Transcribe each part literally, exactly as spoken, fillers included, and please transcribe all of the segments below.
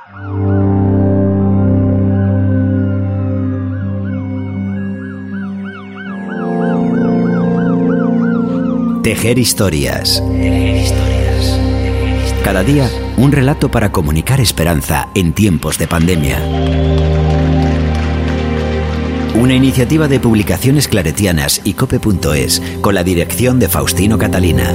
Tejer historias. Cada día, un relato para comunicar esperanza en tiempos de pandemia. Una iniciativa de Publicaciones Claretianas y cope punto es, con la dirección de Faustino Catalina.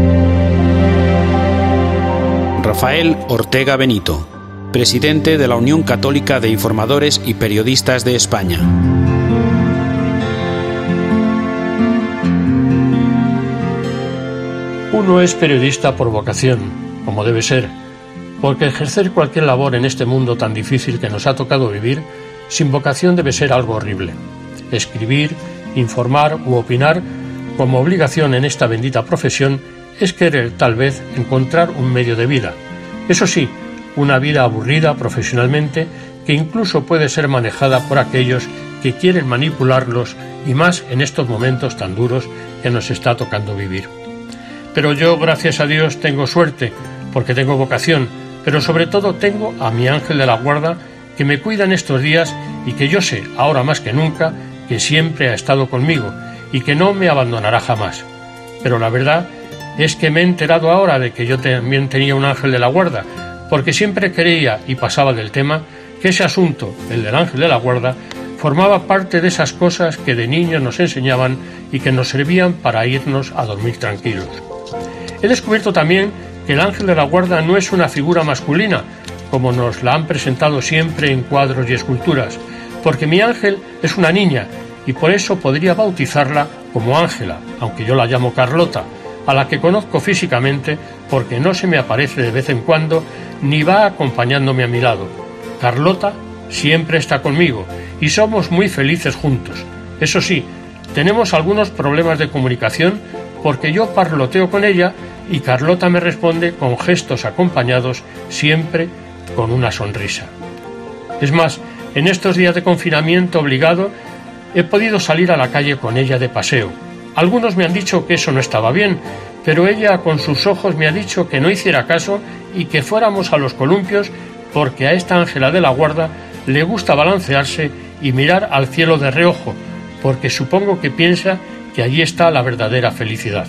Rafael Ortega Benito, presidente de la Unión Católica de Informadores y Periodistas de España. Uno es periodista por vocación, como debe ser, porque ejercer cualquier labor en este mundo tan difícil que nos ha tocado vivir, sin vocación debe ser algo horrible. Escribir, informar u opinar, como obligación en esta bendita profesión, es querer, tal vez, encontrar un medio de vida. Eso sí, una vida aburrida profesionalmente, que incluso puede ser manejada por aquellos que quieren manipularlos, y más en estos momentos tan duros que nos está tocando vivir. Pero yo, gracias a Dios, tengo suerte, porque tengo vocación, pero sobre todo tengo a mi ángel de la guarda, que me cuida en estos días y que yo sé, ahora más que nunca, que siempre ha estado conmigo y que no me abandonará jamás. Pero la verdad es que me he enterado ahora de que yo también tenía un ángel de la guarda, porque siempre creía, y pasaba del tema, que ese asunto, el del ángel de la guarda, formaba parte de esas cosas que de niños nos enseñaban y que nos servían para irnos a dormir tranquilos. He descubierto también que el ángel de la guarda no es una figura masculina, como nos la han presentado siempre en cuadros y esculturas, porque mi ángel es una niña y por eso podría bautizarla como Ángela, aunque yo la llamo Carlota, a la que conozco físicamente porque no se me aparece de vez en cuando ni va acompañándome a mi lado. Carlota siempre está conmigo y somos muy felices juntos. Eso sí, tenemos algunos problemas de comunicación porque yo parloteo con ella y Carlota me responde con gestos acompañados, siempre con una sonrisa. Es más, en estos días de confinamiento obligado he podido salir a la calle con ella de paseo. Algunos me han dicho que eso no estaba bien, pero ella con sus ojos me ha dicho que no hiciera caso y que fuéramos a los columpios porque a esta ángela de la guarda le gusta balancearse y mirar al cielo de reojo, porque supongo que piensa que allí está la verdadera felicidad.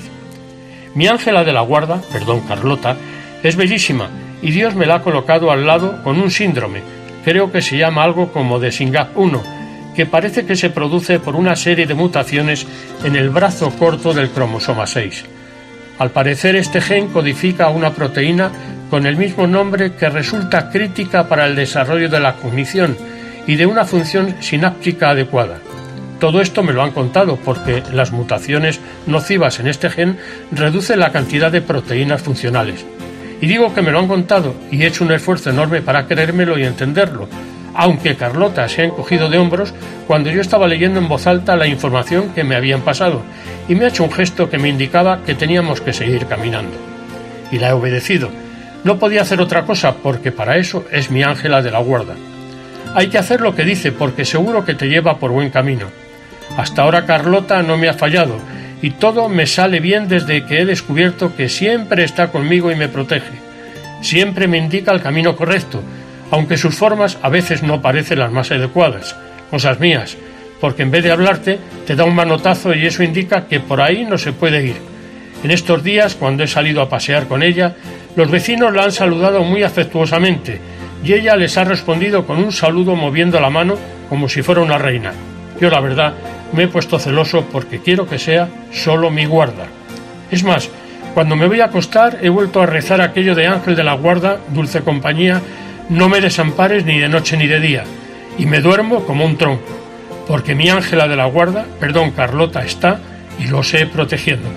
Mi ángela de la guarda, perdón Carlota, es bellísima y Dios me la ha colocado al lado con un síndrome, creo que se llama algo como de SYNGAP uno, que parece que se produce por una serie de mutaciones en el brazo corto del cromosoma seis. Al parecer este gen codifica una proteína con el mismo nombre que resulta crítica para el desarrollo de la cognición y de una función sináptica adecuada. Todo esto me lo han contado porque las mutaciones nocivas en este gen reducen la cantidad de proteínas funcionales. Y digo que me lo han contado y he hecho un esfuerzo enorme para creérmelo y entenderlo, aunque Carlota se ha encogido de hombros cuando yo estaba leyendo en voz alta la información que me habían pasado y me ha hecho un gesto que me indicaba que teníamos que seguir caminando. Y la he obedecido. No podía hacer otra cosa porque para eso es mi ángela de la guarda. Hay que hacer lo que dice porque seguro que te lleva por buen camino. Hasta ahora Carlota no me ha fallado y todo me sale bien desde que he descubierto que siempre está conmigo y me protege. Siempre me indica el camino correcto, aunque sus formas a veces no parecen las más adecuadas, cosas mías, porque en vez de hablarte te da un manotazo y eso indica que por ahí no se puede ir. En estos días, cuando he salido a pasear con ella, los vecinos la han saludado muy afectuosamente y ella les ha respondido con un saludo moviendo la mano como si fuera una reina. Yo, la verdad, me he puesto celoso porque quiero que sea solo mi guarda. Es más, cuando me voy a acostar he vuelto a rezar aquello de ángel de la guarda, dulce compañía, no me desampares ni de noche ni de día, y me duermo como un tronco, porque mi ángela de la guarda, perdón Carlota, está y lo sé protegiéndome.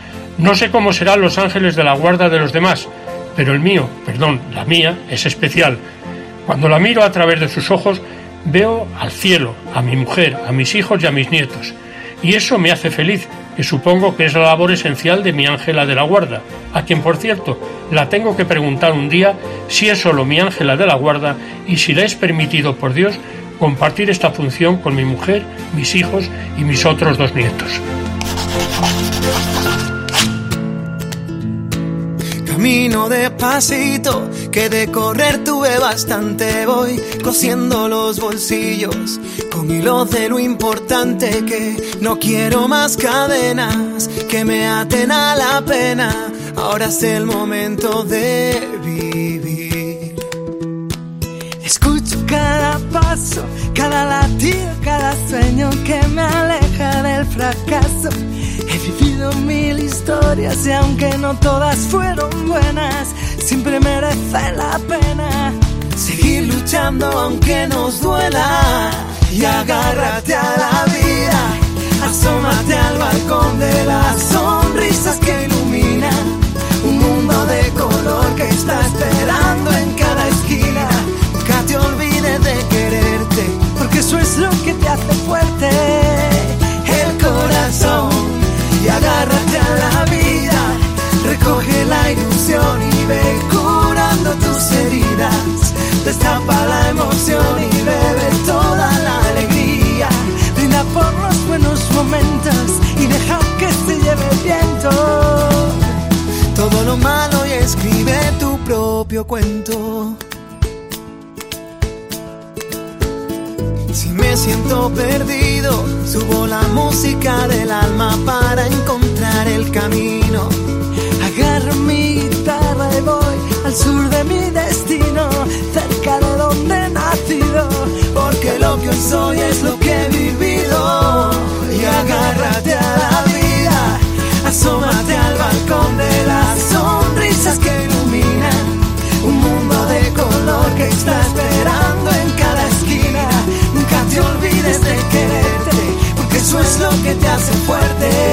No sé cómo serán los ángeles de la guarda de los demás, pero el mío, perdón, la mía, es especial. Cuando la miro a través de sus ojos, veo al cielo, a mi mujer, a mis hijos y a mis nietos, y eso me hace feliz, que supongo que es la labor esencial de mi ángela de la guarda, a quien, por cierto, la tengo que preguntar un día si es solo mi ángela de la guarda y si le es permitido por Dios compartir esta función con mi mujer, mis hijos y mis otros dos nietos. camino despacito, que de correr tuve bastante. Voy cosiendo los bolsillos con hilos de lo importante, que no quiero más cadenas que me aten a la pena. Ahora es el momento de vivir. Escucho cada paso, cada latido, cada sueño que me aleja del fracaso. He vivido mil historias y aunque no todas fueron buenas, siempre merece la pena seguir luchando aunque nos duela. Y agárrate a la vida, asómate al balcón de las sonrisas que iluminan un mundo de color que está esperando en cada esquina. Nunca te olvides de quererte, porque eso es lo que te hace fuerte, el corazón. Y agárrate a la vida, recoge la ilusión y ve curando tus heridas. Destapa la emoción y bebe toda la alegría. Brinda por los buenos momentos y deja que se lleve el viento todo lo malo y escribe tu propio cuento. Si me siento perdido, subo la música del alma para encontrar el camino. Agarro mi guitarra y voy al sur de mi destino, cerca de donde he nacido, porque lo que hoy soy es lo que he vivido. Y agárrate a la vida, asómate al balcón de las sonrisas que iluminan un mundo de color que está esperando en cada esquina. Nunca te olvides de quererte, porque eso es lo que te hace fuerte,